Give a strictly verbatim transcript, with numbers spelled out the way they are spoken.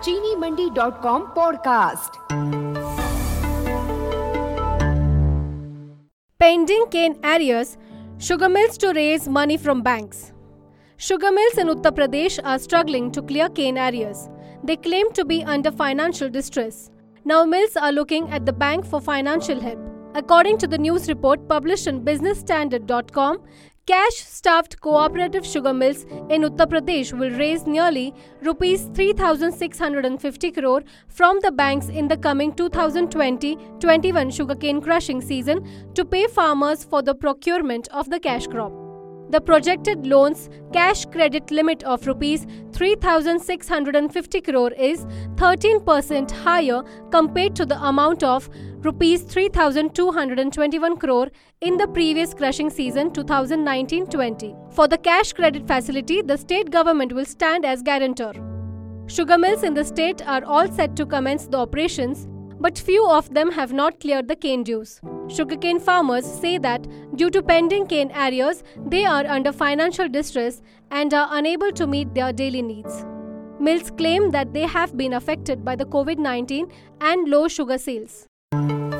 चीनी Mandi dot com podcast. Pending cane arrears, sugar mills to raise money from banks. Sugar mills in Uttar Pradesh are struggling to clear cane arrears. They claim to be under financial distress. Now mills are looking at the bank for financial help. According to the news report published in business standard dot com, cash-starved cooperative sugar mills in Uttar Pradesh will raise nearly rupees three thousand six hundred fifty crore from the banks in the coming two thousand twenty twenty-one sugarcane crushing season to pay farmers for the procurement of the cash crop. The projected loans cash credit limit of rupees three thousand six hundred fifty crore is thirteen percent higher compared to the amount of rupees three thousand two hundred twenty-one crore in the previous crushing season twenty nineteen twenty. For the cash credit facility, the state government will stand as guarantor. Sugar mills in the state are all set to commence the operations, but few of them have not cleared the cane dues. Sugarcane farmers say that due to pending cane arrears, they are under financial distress and are unable to meet their daily needs. Mills claim that they have been affected by the COVID nineteen and low sugar sales.